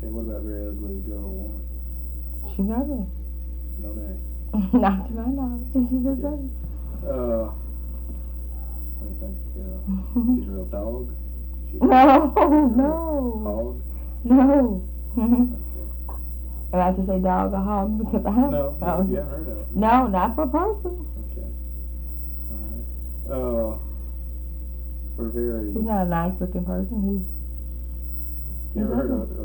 Okay, what about very ugly girl or woman? She's ugly. No name. Not to my knowledge. She's just ugly. Let me think. She's a real dog? She's No, a no. hog? No. Okay. And I just say dog or hog because I haven't. No, you haven't heard of it. No, not for a person. Okay. Alright. We're very... He's not a nice looking person. Have you ever heard of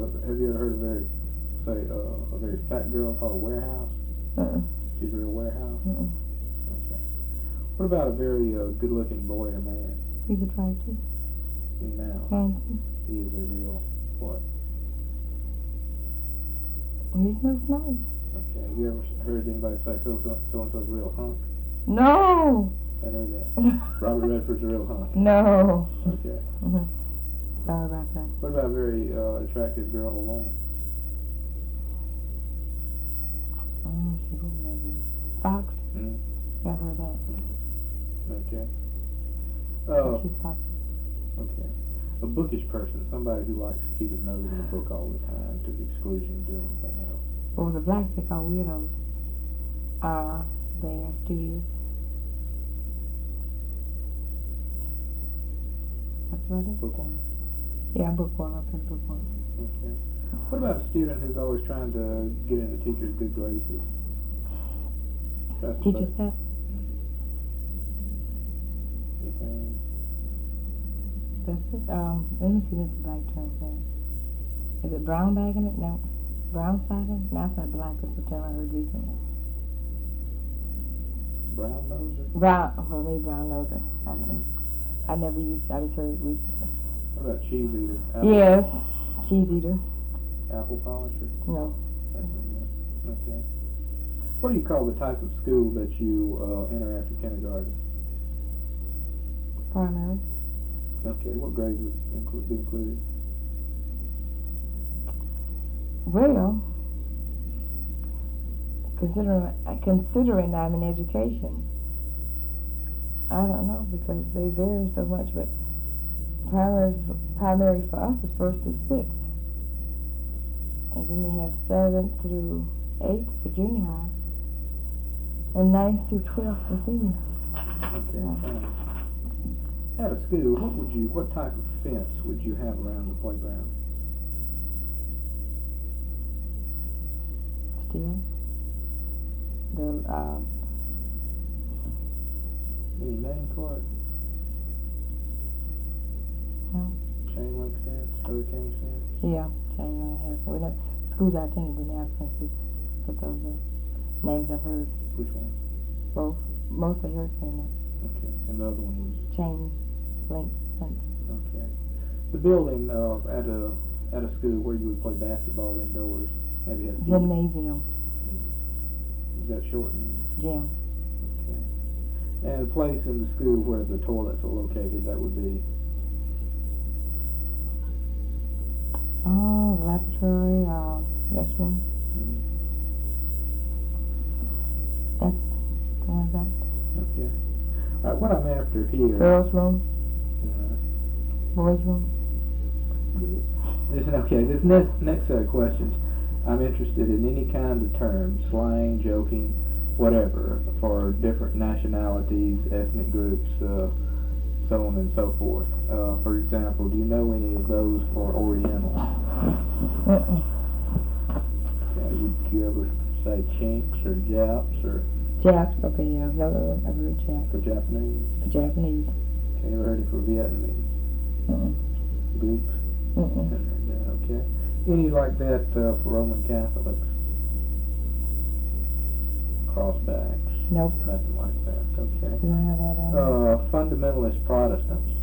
a very fat girl called a warehouse? She's a real warehouse? Okay. What about a very good looking boy or man? He's attractive. Now. Handsome. He is a real what? He looks nice. Okay. Have you ever heard anybody say so-and-so's a real hunk? No. I heard that. Robert Redford's a real hunk. No. Okay. Sorry about that. What about a very attractive girl or woman? She was whatever. Fox. Yeah, I heard that. Okay. She's Fox. Okay. A bookish person, somebody who likes to keep his nose in a book all the time to the exclusion of doing anything else. Well, the blacks they call weirdos are there studios. That's what it is. Bookworm? Yeah, bookworm. I said bookworm. Okay. What about a student who's always trying to get into teachers' good graces? Teacher's pet? Anything? That's it. Let me see this black term thing. Is it brown bagging it? No. Brown sagging? No, that's not black. That's the term I heard recently. Brown noser? Well, maybe brown noser. I never used it. I just heard it recently. What about cheese eater? Yes. Cheese eater. Apple polisher? No. Okay. What do you call the type of school that you enter after kindergarten? Primary. Okay. What grades would be included? Well, considering I'm in education, I don't know because they vary so much. But primary for us is 1st through 6th, and then we have 7th through 8th for junior high, and 9th through 12th for senior. Okay. At a school, what type of fence would you have around the playground? Steel. Any name for it? No. Chain link fence, hurricane fence? Yeah, chain link hurricane. Schools I attended didn't have fences, but those are names I've heard. Which one? Both. Mostly hurricane. Okay. And the other one was? Chain link fence. Okay. The building at a school where you would play basketball indoors, maybe have gymnasium. Is that shortened? Gym. Okay. And a place in the school where the toilets are located, that would be? Laboratory, restroom. That's something like that. Okay. All right, what I'm after here. Girls' room. Boys' room. This next set of questions, I'm interested in any kind of term, slang, joking, whatever, for different nationalities, ethnic groups, so on and so forth. For example, do you know any of those for Oriental? Okay, would you ever say Chinks or Japs or? Japs, okay, yeah, I've heard Japs. For Japanese? For Japanese. Okay, ever heard it for Vietnamese? Gooks? Okay. Any like that for Roman Catholics? Crossbacks? Nope. Nothing like that. Okay. You don't have that on? Fundamentalist Protestants?